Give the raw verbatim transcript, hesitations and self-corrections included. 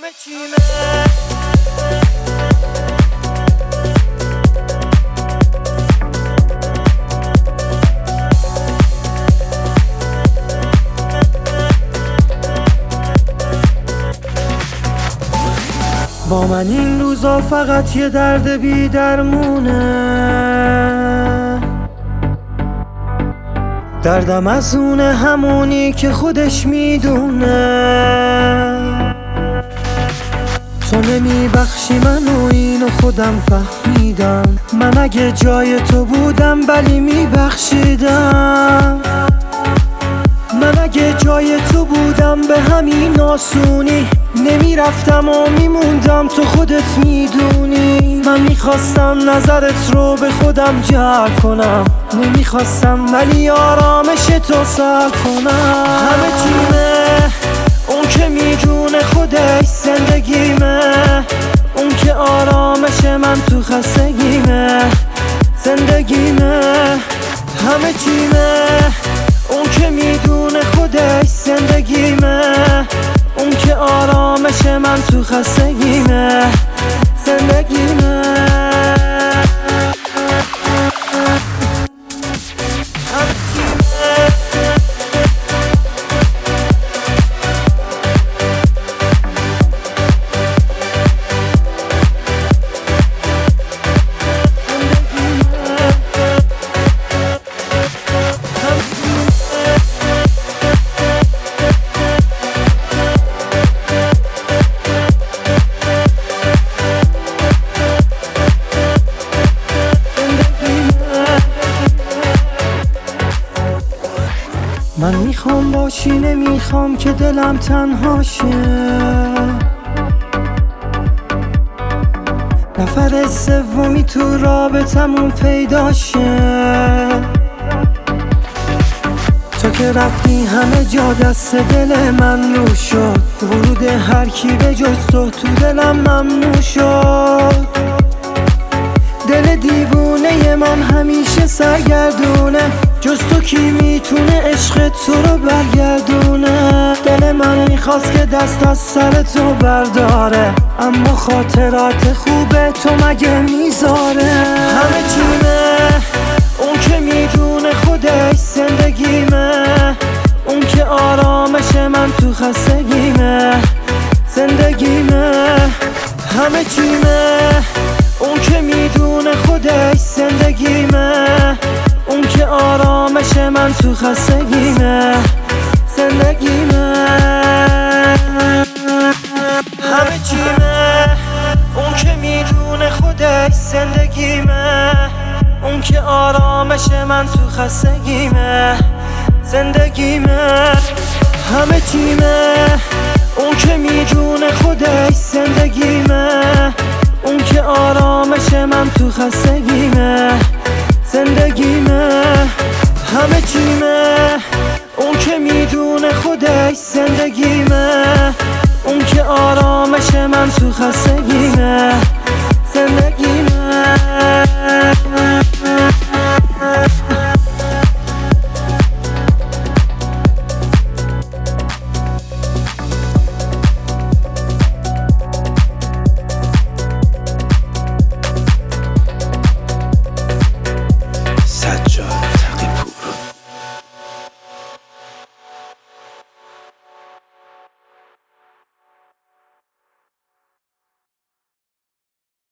همه چیمه با من این روزا فقط یه درد بی درمونه، دردم از اونه، همونی که خودش میدونه. تو نمیبخشی منو، اینو خودم فهمیدم. من اگه جای تو بودم ولی میبخشیدم. من اگه جای تو بودم به همین آسونی نمیرفتم و میموندم، تو خودت میدونی. من میخواستم نظرت رو به خودم جلب کنم، نمیخواستم ولی آرامش تو سلب کنم. همه چیمه اون که میدونه خودش زندگیمه، اون که آرامش من تو خستگیمه زندگیمه. همه چیمه اون که میدونه خودش زندگیمه، اون که آرامش من تو خستگیمه زندگیمه. من میخوام باشی، نمیخوام که دلم تنها شه. نفر سومی تو رابطمون پیدا شه. تو که رفتی همه جا دست دل من رو شد، ورود هر کی به جز تو تو دلم ممنوع شد. دل دیوونه من همیشه سرگردونه، جز تو کی میتونه عشق تو رو برگردونه. دل من میخواست که دست از سر تو برداره، اما خاطرات خوبه تو مگه میذاره. همه چیمه اون که میدونه خودش زندگیمه، اون که آرامش من تو خستگیمه زندگیمه. همه چیمه اون که میدونه خودش زندگیمه، اون که آرامش من تو خستگیمه زندگیمه. همه چیمه اون که میدونه خودش زندگیمه، اون که آرامش من تو خستگیمه زندگیمه. همه چیمه اون که میدونه خودش زندگیمه، اون که آرامش من تو خستگیمه زندگیمه. همه چیمه اون که میدونه خودش زندگیمه، اون که آرامش من تو خستگیمه